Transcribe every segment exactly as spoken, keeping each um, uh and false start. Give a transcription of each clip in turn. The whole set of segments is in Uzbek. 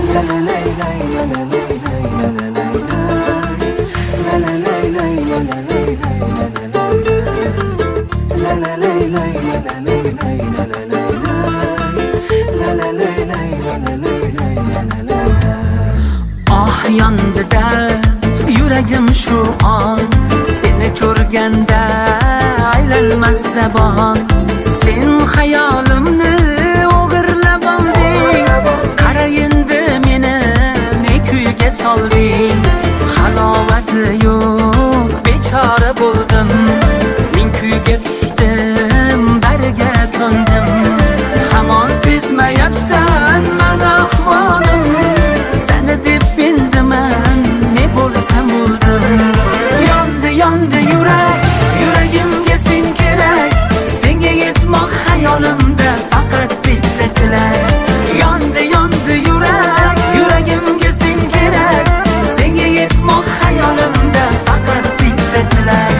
Ah yonda yuragim shu on, seni ko'rganda aylanmas zabon. Sen xayolimni o'g'irlab olding, qara endi meni ne kuyga solding. Halovati yo'q bechora bo'ldim, men kuyga tushdim, bariga ko'ndim. Hamon sezmayapsan men ahvolim, seni deb bildiman ne bo'lsam bo'ldim. Yondi yondi yurak, yuragimga sen kerak, senga yetmoq hayolimda faqat bitta tilak. Yondi yondi yurak, yuragimga sen kerak, senga yetmoq hayolimda faqat bitta tilak.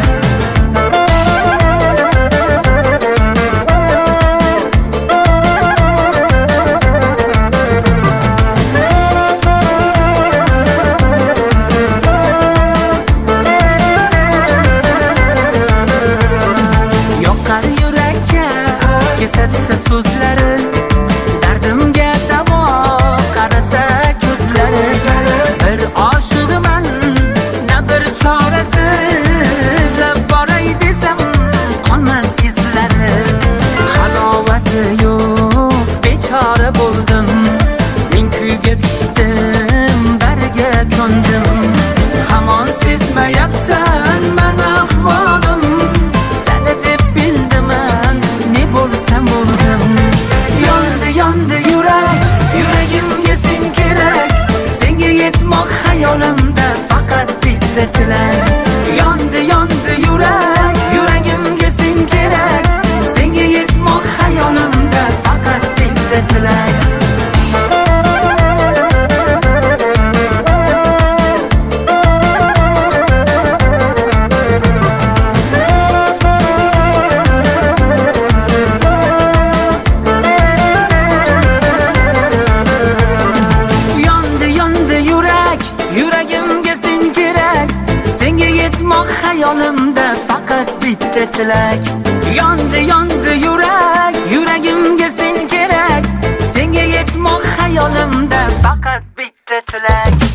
Kesatsa so'zlari, dardimga davo qarasa ko'zlari. Bir oshiqman, na bir chorasiz, boray desam qolmas izlari. Halovati yo'q bechora bo'ldim, men kuyga tushdim, bariga ko'ndim. Hamon sezmayapsan men ahvolim, seni deb bildiman ne bo'lsam bo'ldim. Yondi yondi yurak, yuragimga sen kerak, senga yetmoq hayolimda faqat bitta tilak. Yondi yondi yurak, yuragimga sen kerak, senga yetmoq hayolimda faqat bitta tilak. Yuragimga sen kerak, senga yetmoq hayolimda faqat bitta tilak. Yondi yondi yurak, yuragimga sen kerak, senga yetmoq hayolimda faqat bitta tilak.